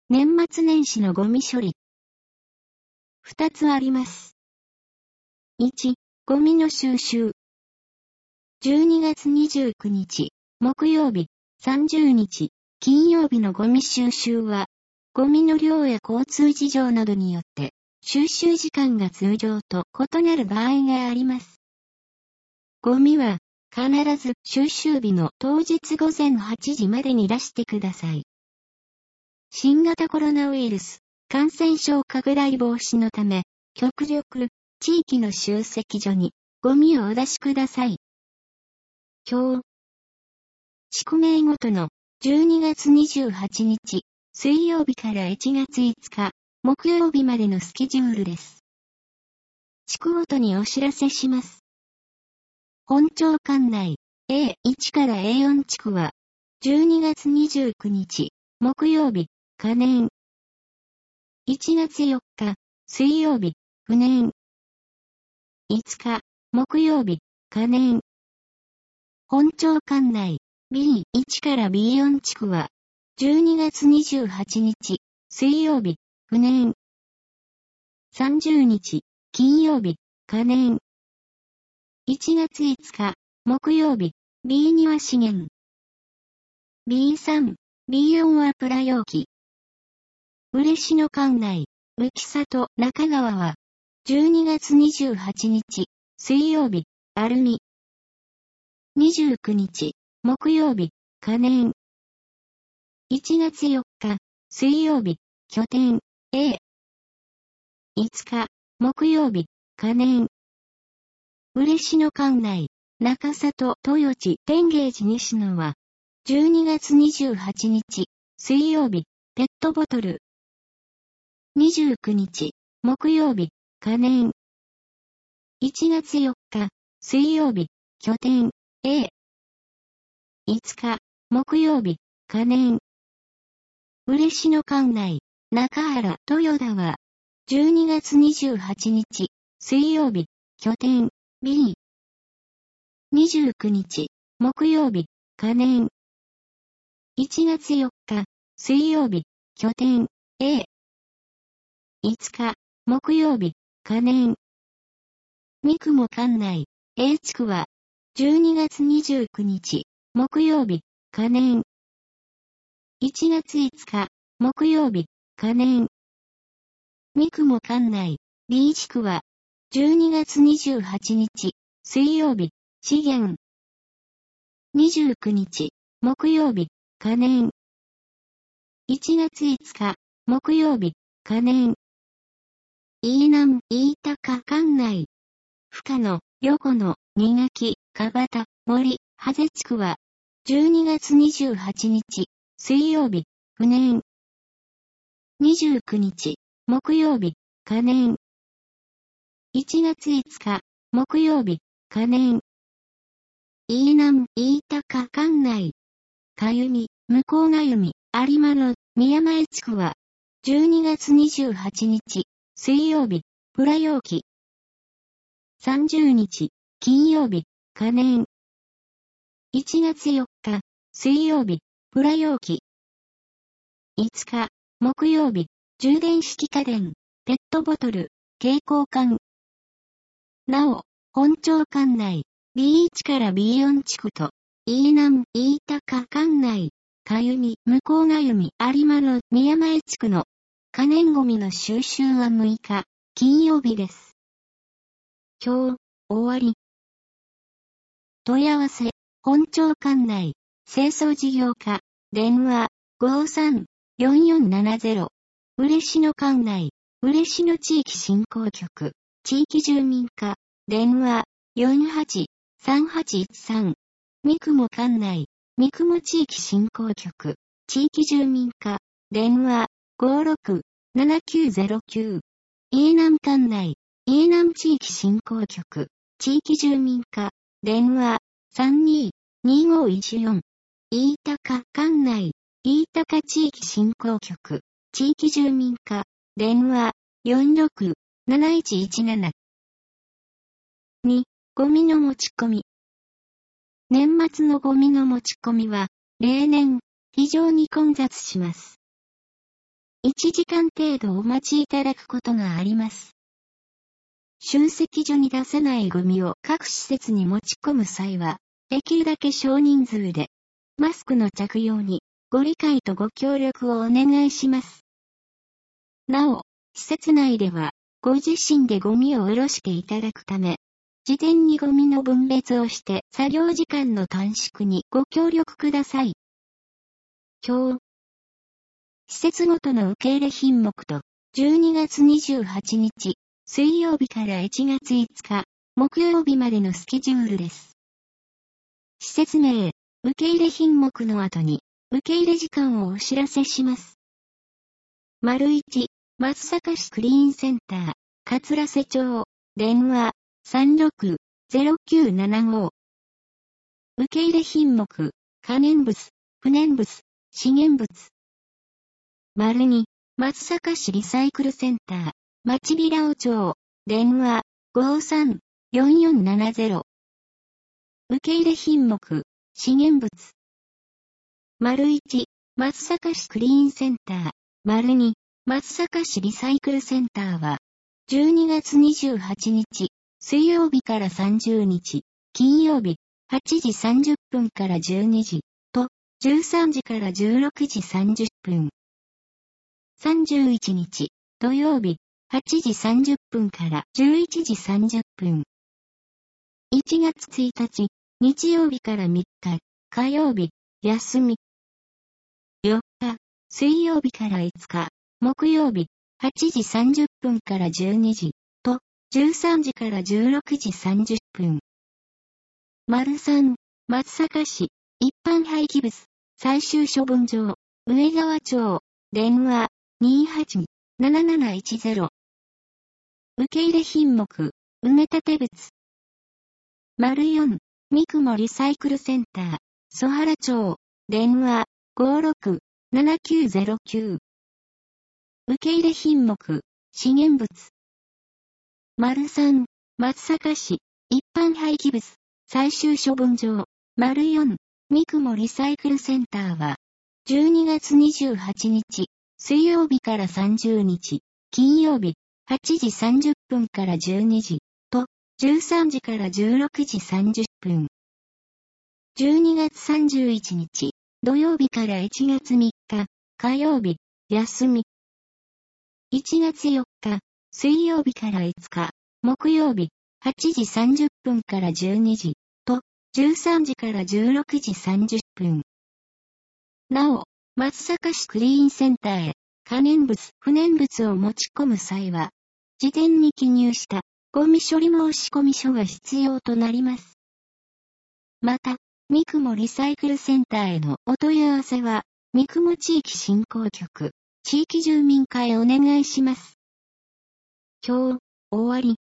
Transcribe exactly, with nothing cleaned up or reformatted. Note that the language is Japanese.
年末年始のゴミ処理。二つあります。いち、ゴミの収集。じゅうにがつにじゅうくにち、木曜日、さんじゅうにち、金曜日のゴミ収集は、ゴミの量や交通事情などによって、収集時間が通常と異なる場合があります。ゴミは、必ず収集日の当日午前はちじまでに出してください。新型コロナウイルス感染症拡大防止のため、極力地域の集積所にゴミをお出しください。表。地区名ごとのじゅうにがつにじゅうはちにち水曜日からいちがついつか木曜日までのスケジュールです。地区ごとにお知らせします。本町管内 エーいち から エーよん 地区はじゅうにがつにじゅうくにち木曜日可燃。いちがつよっか、水曜日、不燃。いつか、木曜日、可燃。本町管内 ビーいち から ビーよん 地区は、じゅうにがつにじゅうはちにち、水曜日、不燃。さんじゅうにち、金曜日、可燃。いちがついつか、木曜日、ビーに は資源。ビーさん、ビーよん はプラ容器。嬉野管内、浮里中川は、じゅうにがつにじゅうはちにち、水曜日、アルミ。にじゅうくにち、木曜日、可燃。いちがつよっか、水曜日、拠点、A。いつか、木曜日、可燃。嬉野管内、中里豊地天芸寺西野は、じゅうにがつにじゅうはちにち、水曜日、ペットボトル。にじゅうくにち、木曜日、可燃。いちがつよっか、水曜日、拠点、A。いつか、木曜日、可燃。嬉野管内、中原豊田は、じゅうにがつにじゅうはちにち、水曜日、拠点、B。にじゅうくにち、木曜日、可燃。いちがつよっか、水曜日、拠点、A。いつか、木曜日、可燃。三雲管内、A 地区は、じゅうにがつにじゅうくにち、木曜日、可燃。いちがついつか、木曜日、可燃。三雲管内、B 地区は、じゅうにがつにじゅうはちにち、水曜日、資源。にじゅうくにち、木曜日、可燃。いちがついつか、木曜日、可燃。飯南、飯高管内。深野、横野、新垣、かばた、森、はぜ地区は、じゅうにがつにじゅうはちにち、水曜日、不燃。にじゅうくにち、木曜日、可燃。いちがついつか、木曜日、可燃。飯南、飯高管内。かゆみ、向こうがゆみ、有馬の、宮前地区は、じゅうにがつにじゅうはちにち、水曜日、プラ容器。さんじゅうにち、金曜日、可燃。いちがつよっか、水曜日、プラ容器。いつか、木曜日、充電式家電、ペットボトル、蛍光管。なお、本町管内、ビーいち から ビーよん 地区と、飯南、飯高管内、かゆみ、向こうがゆみ、有馬の宮前地区の、可燃ゴミの収集はむいか、金曜日です。今日、終わり。問い合わせ、本町管内、清掃事業課、電話、ごさん よんよんななゼロ。嬉野管内、嬉野地域振興局、地域住民課、電話、よんはち さんはちいちさん。三雲管内、三雲地域振興局、地域住民課、電話、ごろく ななきゅうゼロきゅう。飯南管内、飯南地域振興局、地域住民課、電話、さんに にごいちよん。飯高管内、飯高地域振興局、地域住民課、電話、よんろく なないちいちなな。に、ゴミの持ち込み。年末のゴミの持ち込みは、例年、非常に混雑します。 いちじかん程度お待ちいただくことがあります。集積所に出さないゴミを各施設に持ち込む際は、できるだけ少人数で、マスクの着用にご理解とご協力をお願いします。なお、施設内では、ご自身でゴミを下ろしていただくため、事前にゴミの分別をして作業時間の短縮にご協力ください。表。施設ごとの受け入れ品目と、じゅうにがつにじゅうはちにち、水曜日からいちがついつか、木曜日までのスケジュールです。施設名、受け入れ品目の後に、受け入れ時間をお知らせします。丸いち、松阪市クリーンセンター、桂瀬町、電話、さんろく ゼロきゅうななご。受け入れ品目、可燃物、不燃物、資源物。丸に、松阪市リサイクルセンター、町平尾町、電話、ごーさん よんよんななゼロ。受け入れ品目、資源物。丸いち、松阪市クリーンセンター、丸に、松阪市リサイクルセンターは、じゅうにがつにじゅうはちにち、水曜日からさんじゅうにち、金曜日、はちじさんじゅっぷんからじゅうにじ、と、じゅうさんじからじゅうろくじさんじゅっぷん。さんじゅういちにち、土曜日、はちじさんじゅっぷんからじゅういちじさんじゅっぷん。いちがつついたち、日曜日からみっか、火曜日、休み。よっか、水曜日からいつか、木曜日、はちじさんじゅっぷんからじゅうにじ、と、じゅうさんじからじゅうろくじさんじゅっぷん。丸さん、松阪市、一般廃棄物、最終処分場、上川町、電話、にーはち なななないちゼロ。受け入れ品目、埋め立て物。丸よん、三雲リサイクルセンター、曽原町、電話、ごーろく ななきゅうゼロきゅう。受け入れ品目、資源物。丸さん、松阪市、一般廃棄物、最終処分場、丸よん、三雲リサイクルセンターは、じゅうにがつにじゅうはちにち、水曜日からさんじゅうにち、金曜日、はちじさんじゅっぷんからじゅうにじ、と、じゅうさんじからじゅうろくじさんじゅっぷん。じゅうにがつさんじゅういちにち、土曜日からいちがつみっか、火曜日、休み。いちがつよっか、水曜日からいつか、木曜日、はちじさんじゅっぷんからじゅうにじ、と、じゅうさんじからじゅうろくじさんじゅっぷん。なお、松阪市クリーンセンターへ、可燃物、不燃物を持ち込む際は、事前に記入したゴミ処理申込書が必要となります。また、三雲リサイクルセンターへのお問い合わせは、三雲地域振興局、地域住民課へお願いします。表、終わり。